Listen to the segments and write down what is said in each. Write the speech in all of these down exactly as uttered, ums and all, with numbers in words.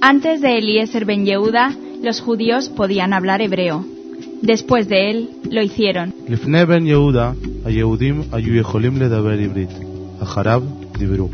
Antes de Eliezer ben Yehuda, los judíos podían hablar hebreo. Después de él, lo hicieron. לפני בן יהודה, היהודים היו יכולים לדבר עברית. אחריו דיברו.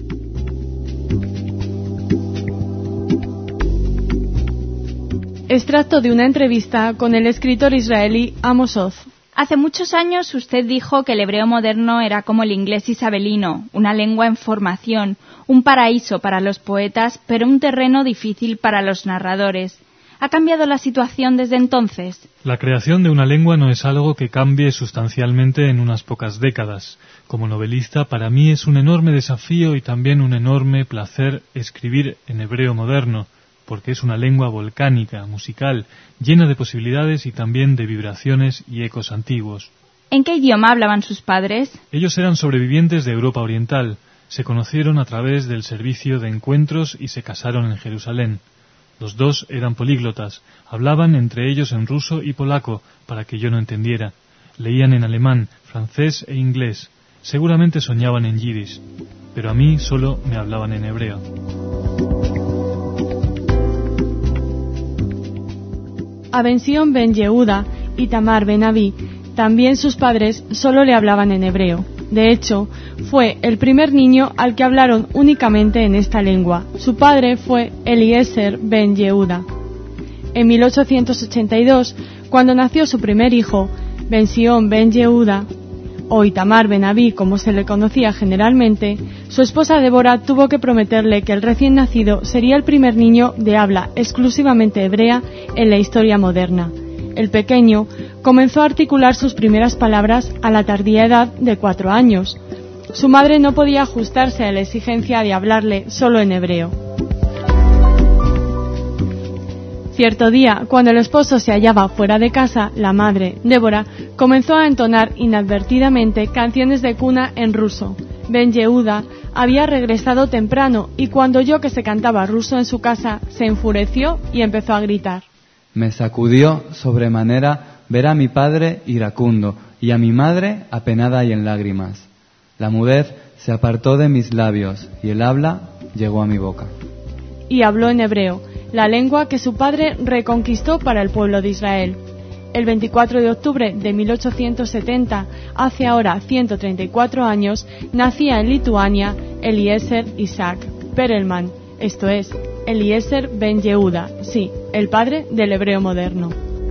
Extracto de una entrevista con el escritor israelí Amos Oz. Hace muchos años usted dijo que el hebreo moderno era como el inglés isabelino, una lengua en formación, un paraíso para los poetas, pero un terreno difícil para los narradores. ¿Ha cambiado la situación desde entonces? La creación de una lengua no es algo que cambie sustancialmente en unas pocas décadas. Como novelista, para mí es un enorme desafío y también un enorme placer escribir en hebreo moderno, porque es una lengua volcánica, musical, llena de posibilidades y también de vibraciones y ecos antiguos. ¿En qué idioma hablaban sus padres? Ellos eran sobrevivientes de Europa Oriental, se conocieron a través del servicio de encuentros y se casaron en Jerusalén. Los dos eran políglotas, hablaban entre ellos en ruso y polaco, para que yo no entendiera. Leían en alemán, francés e inglés. Seguramente soñaban en yiddish, pero a mí solo me hablaban en hebreo. A Ben-Sion ben Yehuda y Tamar ben Avi, también sus padres solo le hablaban en hebreo. De hecho, fue el primer niño al que hablaron únicamente en esta lengua. Su padre fue Eliezer ben Yehuda. En mil ochocientos ochenta y dos, cuando nació su primer hijo, Ben-Sion ben Yehuda, o Itamar ben Avi, como se le conocía generalmente, su esposa Débora tuvo que prometerle que el recién nacido sería el primer niño de habla exclusivamente hebrea en la historia moderna. El pequeño comenzó a articular sus primeras palabras a la tardía edad de cuatro años. Su madre no podía ajustarse a la exigencia de hablarle solo en hebreo. Cierto día, cuando el esposo se hallaba fuera de casa, la madre, Débora, comenzó a entonar inadvertidamente canciones de cuna en ruso. Ben Yehuda había regresado temprano y cuando oyó que se cantaba ruso en su casa, se enfureció y empezó a gritar. Me sacudió sobremanera ver a mi padre iracundo y a mi madre apenada y en lágrimas. La mudez se apartó de mis labios y el habla llegó a mi boca. Y habló en hebreo, la lengua que su padre reconquistó para el pueblo de Israel. El veinticuatro de octubre de mil ochocientos setenta, hace ahora ciento treinta y cuatro años, nacía en Lituania Eliezer Isaac Perelman, esto es, Eliezer ben Yehuda, sí, el padre del hebreo moderno.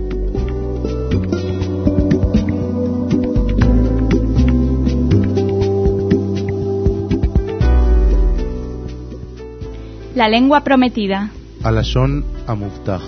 La lengua prometida. הלשון המובטח.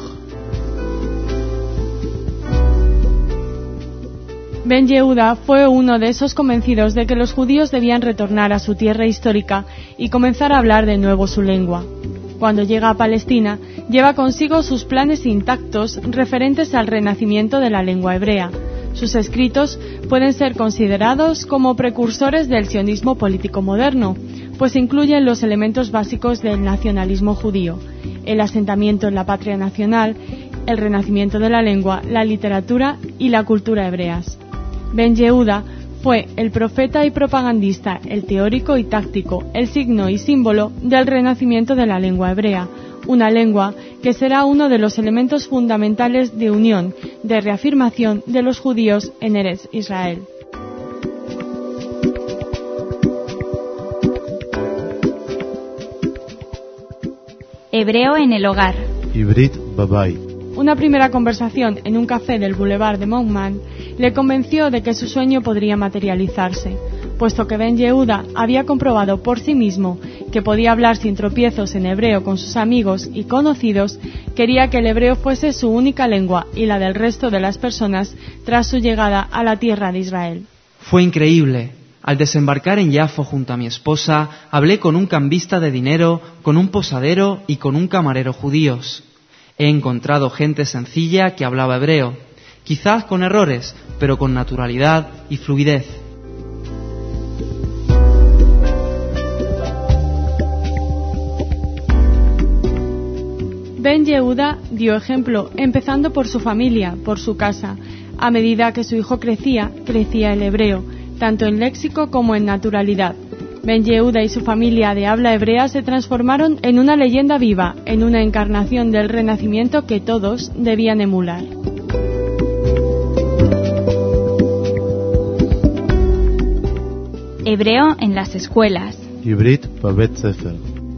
Ben Yehuda fue uno de esos convencidos de que los judíos debían retornar a su tierra histórica y comenzar a hablar de nuevo su lengua. Cuando llega a Palestina, lleva consigo sus planes intactos referentes al renacimiento de la lengua hebrea. Sus escritos pueden ser considerados como precursores del sionismo político moderno, pues incluyen los elementos básicos del nacionalismo judío: el asentamiento en la patria nacional, el renacimiento de la lengua, la literatura y la cultura hebreas. Ben Yehuda fue el profeta y propagandista, el teórico y táctico, el signo y símbolo del renacimiento de la lengua hebrea, una lengua que será uno de los elementos fundamentales de unión, de reafirmación de los judíos en Eretz Israel. Hebreo en el hogar. עברית בבית. Una primera conversación en un café del Boulevard de Montmartre le convenció de que su sueño podría materializarse. Puesto que Ben Yehuda había comprobado por sí mismo que podía hablar sin tropiezos en hebreo con sus amigos y conocidos, quería que el hebreo fuese su única lengua y la del resto de las personas tras su llegada a la tierra de Israel. Fue increíble. Al desembarcar en Yafo junto a mi esposa, hablé con un cambista de dinero, con un posadero y con un camarero judíos. He encontrado gente sencilla que hablaba hebreo, quizás con errores, pero con naturalidad y fluidez. Ben Yehuda dio ejemplo, empezando por su familia, por su casa. A medida que su hijo crecía, crecía el hebreo, tanto en léxico como en naturalidad. Ben Yehuda y su familia de habla hebrea se transformaron en una leyenda viva, en una encarnación del Renacimiento que todos debían emular. Hebreo en las escuelas. Ibrit babet sefer.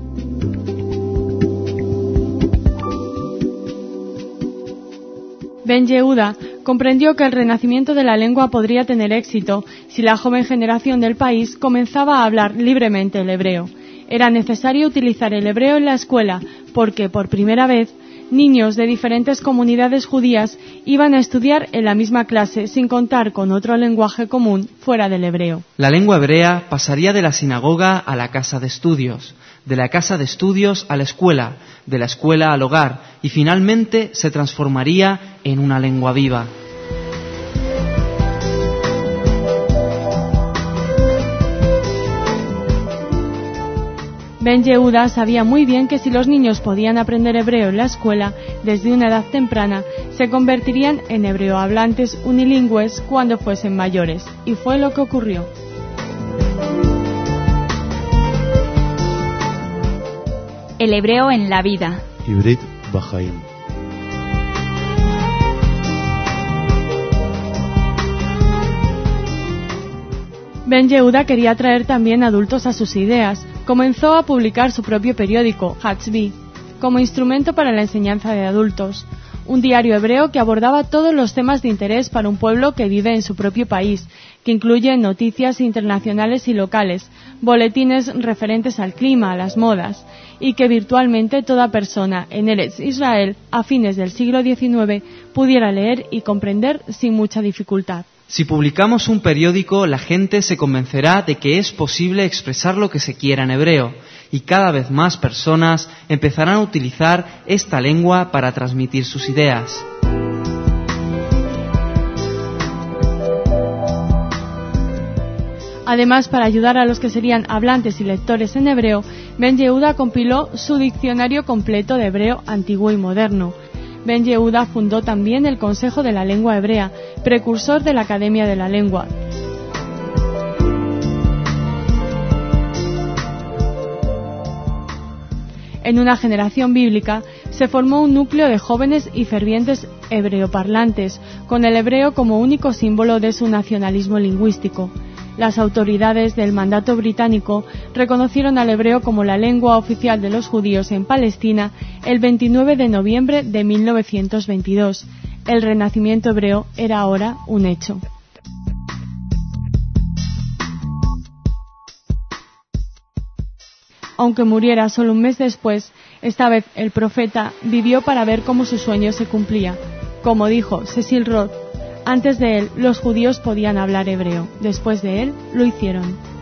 Ben Yehuda comprendió que el renacimiento de la lengua podría tener éxito si la joven generación del país comenzaba a hablar libremente el hebreo. Era necesario utilizar el hebreo en la escuela porque, por primera vez, niños de diferentes comunidades judías iban a estudiar en la misma clase sin contar con otro lenguaje común fuera del hebreo. La lengua hebrea pasaría de la sinagoga a la casa de estudios, de la casa de estudios a la escuela, de la escuela al hogar y finalmente se transformaría en una lengua viva. Ben Yehuda sabía muy bien que si los niños podían aprender hebreo en la escuela desde una edad temprana, se convertirían en hebreo hablantes unilingües cuando fuesen mayores, y fue lo que ocurrió. El hebreo en la vida. Ibrit bachaim. Ben Yehuda quería atraer también adultos a sus ideas. Comenzó a publicar su propio periódico, Hatzbi, como instrumento para la enseñanza de adultos, un diario hebreo que abordaba todos los temas de interés para un pueblo que vive en su propio país, que incluye noticias internacionales y locales, boletines referentes al clima, a las modas, y que virtualmente toda persona en Eretz Israel a fines del siglo diecinueve pudiera leer y comprender sin mucha dificultad. Si publicamos un periódico, la gente se convencerá de que es posible expresar lo que se quiera en hebreo, y cada vez más personas empezarán a utilizar esta lengua para transmitir sus ideas. Además, para ayudar a los que serían hablantes y lectores en hebreo, Ben Yehuda compiló su diccionario completo de hebreo antiguo y moderno. Ben Yehuda fundó también el Consejo de la Lengua Hebrea, precursor de la Academia de la Lengua. En una generación bíblica se formó un núcleo de jóvenes y fervientes hebreoparlantes, con el hebreo como único símbolo de su nacionalismo lingüístico. Las autoridades del mandato británico reconocieron al hebreo como la lengua oficial de los judíos en Palestina el veintinueve de noviembre de mil novecientos veintidós. El renacimiento hebreo era ahora un hecho. Aunque muriera solo un mes después, esta vez el profeta vivió para ver cómo su sueño se cumplía. Como dijo Cecil Roth, antes de él los judíos podían hablar hebreo, después de él lo hicieron.